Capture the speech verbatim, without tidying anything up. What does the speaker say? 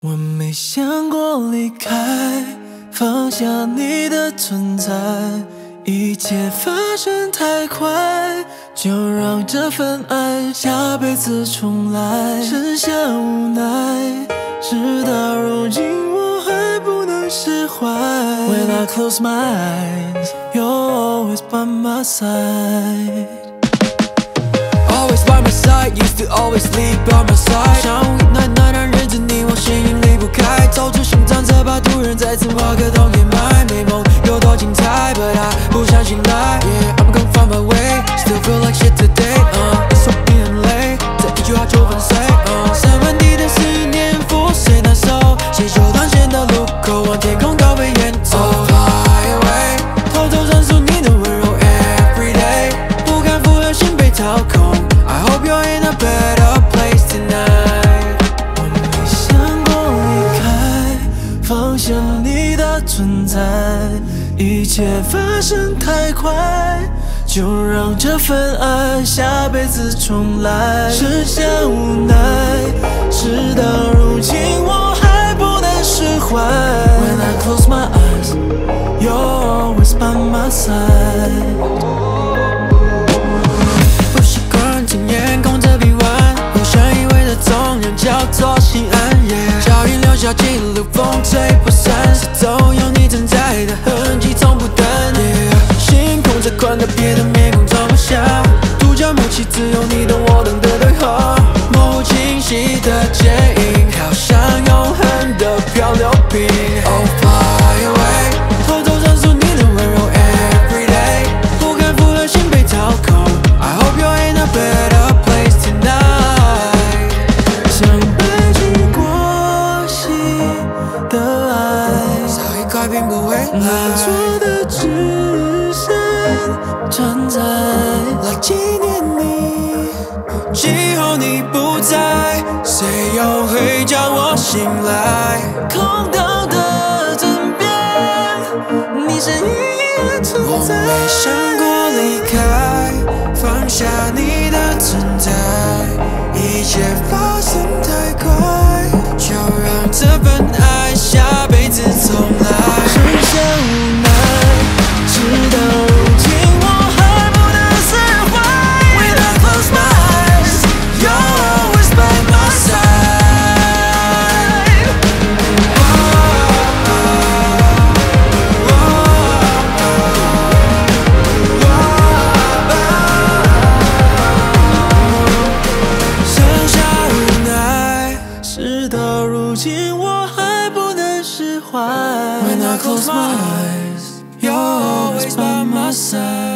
我没想过离开，放下你的存在，一切发生太快，就让这份爱下辈子重来。剩下无奈，事到如今我还不能释怀。When I close my eyes, you're always by my side. Always by my side, used to always leave by my side. 像无意暖暖让日子你我心里离不开，走出心脏这把突然再次画个洞掩埋，美梦有多精彩 ，But I 不想醒来。Yeah, I'm gonna find my way, still feel like shit today. Uh, it's so 你很累，这一句话就粉碎。Uh, 三万地的思念，覆水难收，写就断线的路口，往天空高飞远走。Oh, fly away， 偷偷传输你的温柔 every day， 不堪负荷心被掏空。I hope you're in a better place tonight。我没想过离开，放下你的存在，一切发生太快，就让这份爱下辈子重来。剩下无奈，事到如今我还不能释怀。When I close my eyes, you're always by my side。不习惯听眼空着臂弯，互相依偎的重量叫做心安。脚印留下记录，风吹不散，四周有你存在的痕迹，从不淡。星空这宽的别的面孔装不下，独角默契，只有你懂我懂的对话。模糊清晰的剪影，飘向永恒的漂流瓶。Oh, fly away， 偷偷传输你的温柔 every day， 不堪负荷心被掏空。I hope you're in a better place tonight。像白驹过隙的爱，早已改变不回来。你做的纸伞站在来纪念你，今后你不在，谁又会叫我醒来？空荡的枕边，你身影依然存在。我没想过离开，放下你的存在，一切发生太快，就让这份爱下辈子重来。剩下无奈，直到如今我还不能释怀。When I close my eyes, you're always by my side。 剩下无奈，事到如今我还不能释怀。When I close my eyes, you're always by my side。